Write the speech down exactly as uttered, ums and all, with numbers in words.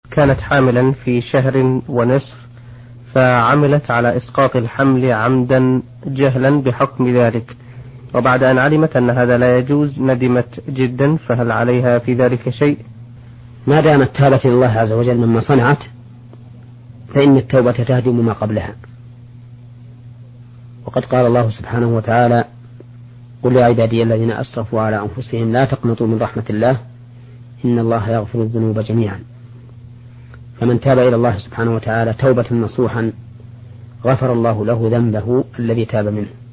كانت حاملا في شهر ونصف، فعملت على إسقاط الحمل عمدا جهلا بحكم ذلك، وبعد أن علمت أن هذا لا يجوز ندمت جدا، فهل عليها في ذلك شيء؟ ما دامت تابت إلى الله عز وجل مما صنعت فإن التوبة تهدم ما قبلها، وقد قال الله سبحانه وتعالى: قل يا عبادي الذين أسرفوا على أنفسهم لا تقنطوا من رحمة الله إن الله يغفر الذنوب جميعا. فمن تاب إلى الله سبحانه وتعالى توبة نصوحا غفر الله له ذنبه الذي تاب منه.